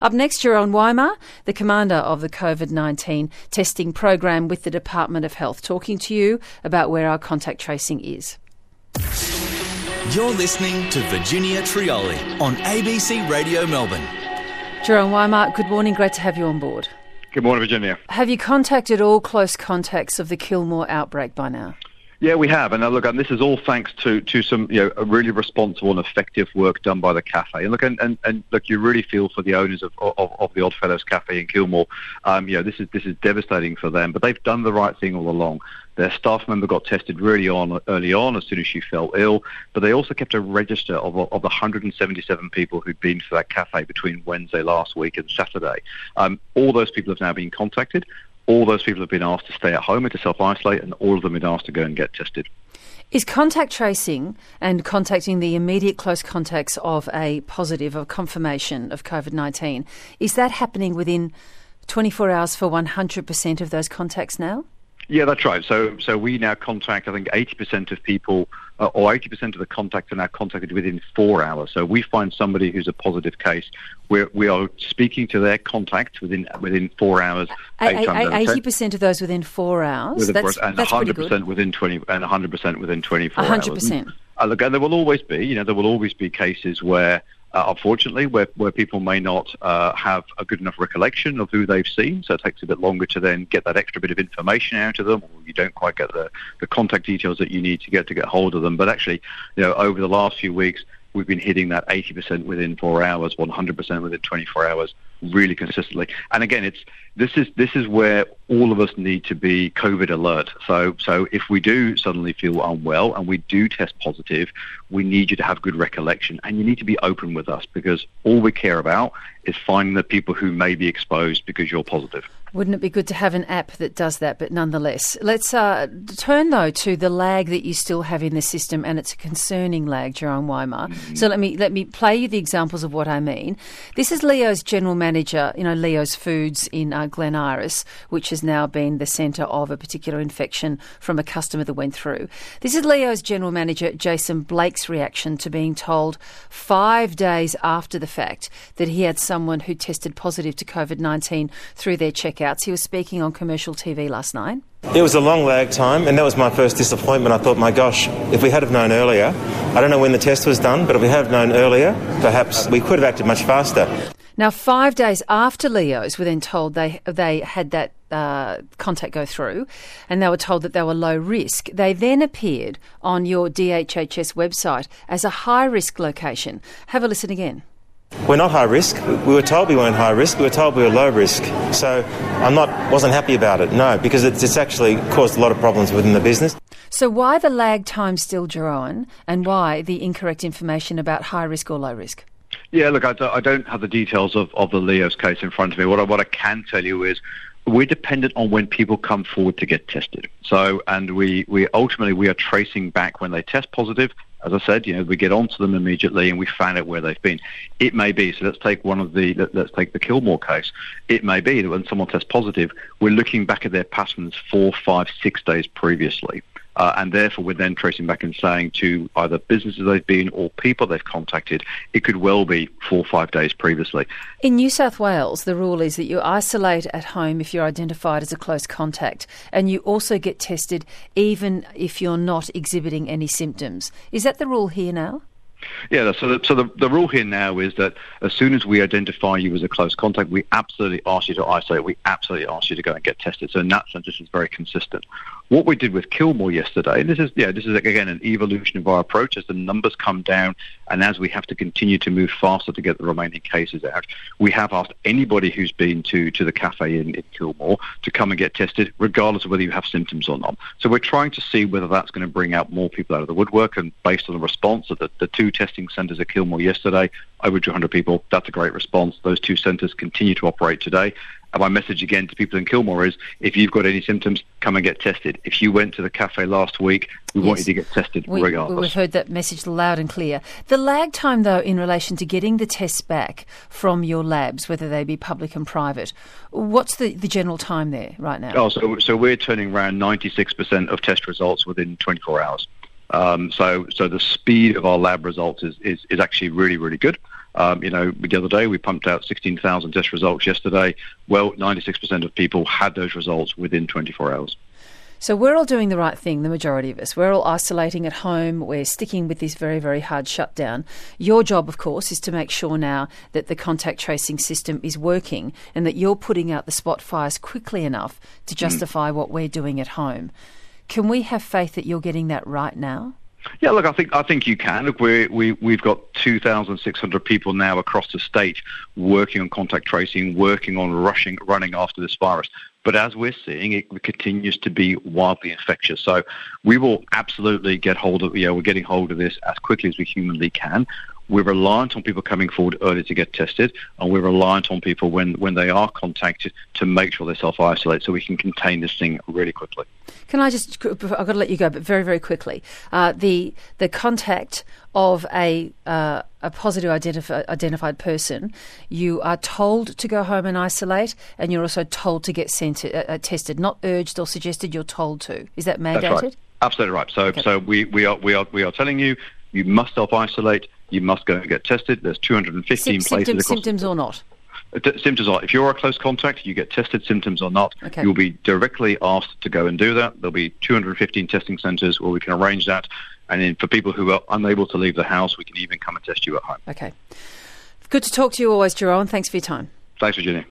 Up next, Jeroen Weimer, the commander of the COVID-19 testing program with the Department of Health, talking to you about where our contact tracing is. You're listening to Virginia Trioli on ABC Radio Melbourne. Jeroen Weimer, good morning. Great to have you on board. Good morning, Virginia. Have you contacted all close contacts of the Kilmore outbreak by now? Yeah, we have. And look, this is all thanks to some a really responsible and effective work done by the cafe. And look, you really feel for the owners of the Oddfellows Cafe in Kilmore. This is devastating for them, but they've done the right thing all along. Their staff member got tested early on as soon as she fell ill, but they also kept a register of the 177 people who'd been to that cafe between Wednesday last week and Saturday. All those people have now been contacted. All those people have been asked to stay at home and to self-isolate, and all of them have been asked to go and get tested. Is contact tracing and contacting the immediate close contacts of a positive, of confirmation of COVID-19, is that happening within 24 hours for 100% of those contacts now? Yeah, that's right. So we now contact, I think, 80% of people, or 80% of the contacts are now contacted within 4 hours. So we find somebody who's a positive case, we are speaking to their contacts within 4 hours. 80% of those within 4 hours. That's 100% within 20, and 100% within 24 hours. 100%. Look, and there will always be cases where, unfortunately, where people may not have a good enough recollection of who they've seen, so it takes a bit longer to then get that extra bit of information out of them, or you don't quite get the contact details that you need to get hold of them. But actually, over the last few weeks, we've been hitting that 80% within 4 hours, 100% within 24 hours, really consistently. And again, this is where all of us need to be COVID alert. So if we do suddenly feel unwell and we do test positive, we need you to have good recollection, and you need to be open with us, because all we care about is finding the people who may be exposed because you're positive. Wouldn't it be good to have an app that does that, but nonetheless? Let's turn, though, to the lag that you still have in the system, and it's a concerning lag, Jeroen Weimer. Mm-hmm. So let me play you the examples of what I mean. This is Leo's general manager, Leo's Foods in Glen Iris, which has now been the centre of a particular infection from a customer that went through. This is Leo's general manager, Jason Blake's reaction to being told 5 days after the fact that he had someone who tested positive to COVID-19 through their checkouts. He was speaking on commercial TV last night. It was a long lag time, and that was my first disappointment. I thought, my gosh, if we had have known earlier, I don't know when the test was done, but if we had have known earlier, perhaps we could have acted much faster. Now, 5 days after Leo's were then told they had that contact go through, and they were told that they were low risk, they then appeared on your DHHS website as a high-risk location. Have a listen again. We're not high risk. We were told we weren't high risk. We were told we were low risk. So wasn't happy about it, no, because it's actually caused a lot of problems within the business. So why the lag time still, Jeroen, and why the incorrect information about high risk or low risk? Yeah, look, I don't have the details of the Leo's case in front of me. What I can tell you is we're dependent on when people come forward to get tested. So, and we ultimately are tracing back when they test positive. As I said, we get onto them immediately and we find out where they've been. It may be, so let's take the Kilmore case. It may be that when someone tests positive, we're looking back at their patterns 4, 5, 6 days previously. And therefore, we're then tracing back and saying to either businesses they've been or people they've contacted, it could well be 4 or 5 days previously. In New South Wales, the rule is that you isolate at home if you're identified as a close contact, and you also get tested even if you're not exhibiting any symptoms. Is that the rule here now? Yeah, so the rule here now is that as soon as we identify you as a close contact, we absolutely ask you to isolate. We absolutely ask you to go and get tested. So in that sense, this is very consistent. What we did with Kilmore yesterday, and this is again an evolution of our approach as the numbers come down and as we have to continue to move faster to get the remaining cases out. We have asked anybody who's been to the cafe in Kilmore to come and get tested, regardless of whether you have symptoms or not. So we're trying to see whether that's going to bring out more people out of the woodwork, and based on the response of the two testing centres at Kilmore yesterday, over 200 people, that's a great response. Those two centres continue to operate today. And my message again to people in Kilmore is, if you've got any symptoms, come and get tested. If you went to the cafe last week, we want you to get tested regardless. We've heard that message loud and clear. The lag time, though, in relation to getting the tests back from your labs, whether they be public and private, what's the general time there right now? So we're turning around 96% of test results within 24 hours. So the speed of our lab results is actually really, really good. The other day we pumped out 16,000 test results yesterday. Well, 96% of people had those results within 24 hours. So we're all doing the right thing, the majority of us. We're all isolating at home. We're sticking with this very, very hard shutdown. Your job, of course, is to make sure now that the contact tracing system is working and that you're putting out the spot fires quickly enough to justify what we're doing at home. Can we have faith that you're getting that right now? Yeah, look, I think you can. Look, we've got 2,600 people now across the state working on contact tracing, working on running after this virus. But as we're seeing, it continues to be wildly infectious. So we will absolutely get hold of, we're getting hold of this as quickly as we humanly can. We're reliant on people coming forward early to get tested, and we're reliant on people when they are contacted to make sure they self-isolate so we can contain this thing really quickly. Can I just, I've got to let you go, but very, very quickly. The contact of a positive identified person, you are told to go home and isolate, and you're also told to get tested, not urged or suggested, you're told to. Is that mandated? That's right. Absolutely right. So we are telling you, you must self-isolate, you must go and get tested. There's 215 places. Symptoms or not? Symptoms are, if you're a close contact, you get tested, symptoms or not. Okay. You'll be directly asked to go and do that. There'll be 215 testing centres where we can arrange that. And then for people who are unable to leave the house, we can even come and test you at home. Okay. Good to talk to you always, Jerome. Thanks for your time. Thanks, Virginia.